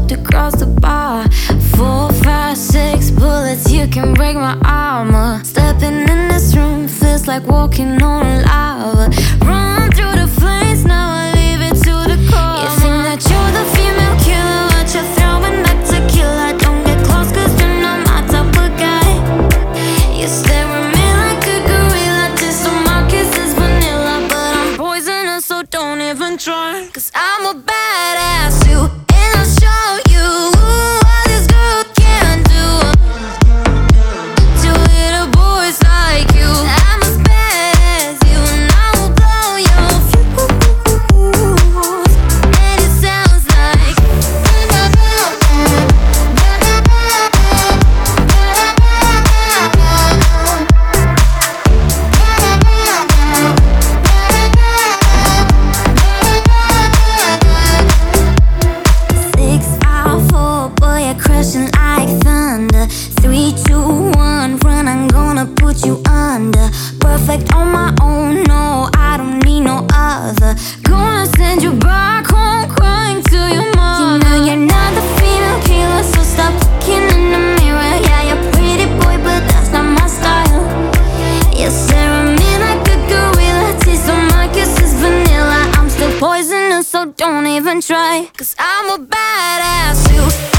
walked across the bar. 4, 5, 6 bullets, you can break my armor. Stepping in this room feels like walking on lava. Run through the flames, now I leave it to the core. You think that you're the female killer, but you're throwing back tequila. Don't get close cause you're not my type of guy. You stare at me like a gorilla, taste of my kisses vanilla, but I'm poisonous, so don't even try. Cause I'm a badass too, and I'll show you what this girl can do to little boys like you. I'm as bad as you, and I will blow your fuse. And it sounds like crashing like thunder. 3, 2, 1, run, I'm gonna put you under. Perfect on my own, no, I don't need no other. Gonna send you back home crying to your mother. You know you're not the female killer, so stop looking in the mirror. Yeah, you're pretty boy, but that's not my style. You stare at me like a gorilla, taste of my kisses vanilla. I'm still poisonous, so don't even try. Cause I'm a badass too.